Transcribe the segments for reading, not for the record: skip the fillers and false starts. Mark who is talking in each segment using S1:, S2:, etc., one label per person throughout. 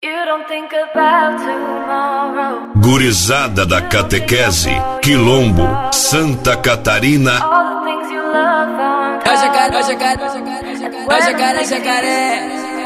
S1: Gurizada da catequese, Quilombo, Santa Catarina.
S2: Jacaré.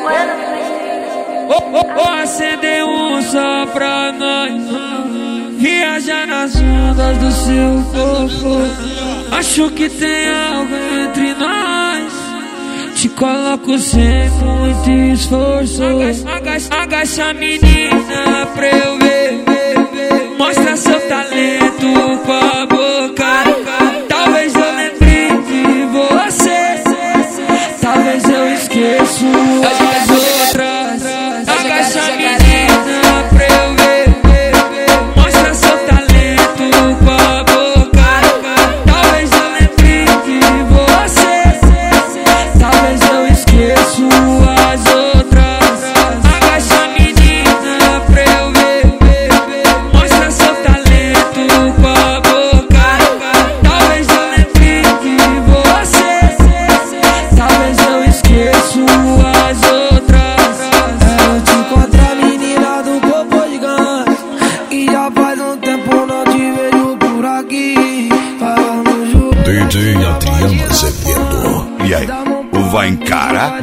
S3: Acender um só pra nós, viajar nas ondas do seu corpo. Acho que tem algo entre nós, te coloco sem muito esforço. Agacha a menina pra eu ver, mostra seu talento com a boca. Talvez eu lembre de você, talvez eu esqueço as outras. Agacha a menina pra eu ver, mostra seu talento com a boca. Talvez eu lembre de você, talvez eu esqueço as outras. Agacha a menina pra eu ver, mostra seu talento com a boca. Talvez eu lembre de você, talvez eu esqueço as outras.
S4: Eu te encontro a menina do corpo gigante, e já faz um tempo não te vejo por aqui. Falamos juntos,
S1: DJ Adriano Azevedo. E aí, vai encarar?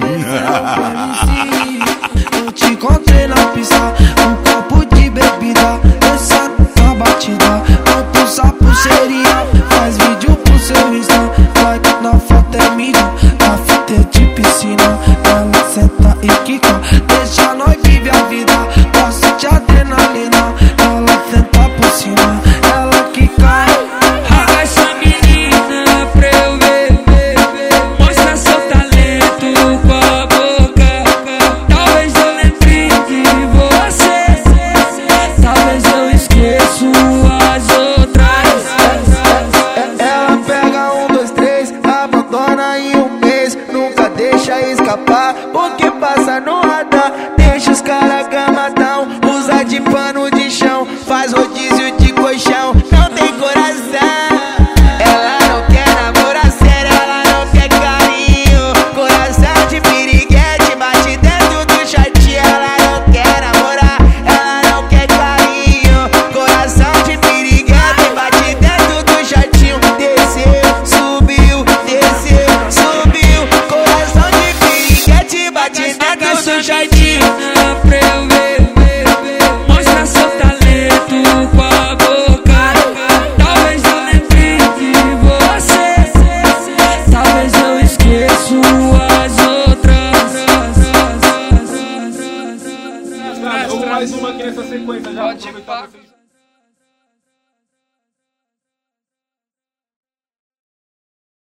S4: eu te encontrei na pista, um copo de bebida, dançando na batida. Quanto sapo seria, faz vídeo pro seu Insta. Vai que na foto é mídia, na fita é de piscina. Ela senta e quica, deixa nós viver a vida. Gosto de adrenalina, ela senta por cima, ela quica.
S3: Agacha a menina pra eu ver, mostra seu talento com a boca. Talvez eu lembre de você, talvez eu esqueço as outras.
S4: Ela pega 1, 2, 3, abandona em um mês, nunca deixa escapar, porque passa no radar. Deixa os caras gamadão, usa de pano de chão, faz rodízio de colchão, não tem coração. Ela não quer namorar sério, ela não quer carinho. Coração de piriguete, bate dentro do shortinho. Ela não quer namorar, ela não quer carinho. Coração de piriguete, bate dentro do shortinho. Desceu, subiu, coração de piriguete, bate dentro do shortinho.
S3: Pra eu ver, mostra seu talento com a boca. Talvez eu lembre de você, talvez eu esqueço as outras.
S5: Mais uma aqui nessa sequência já.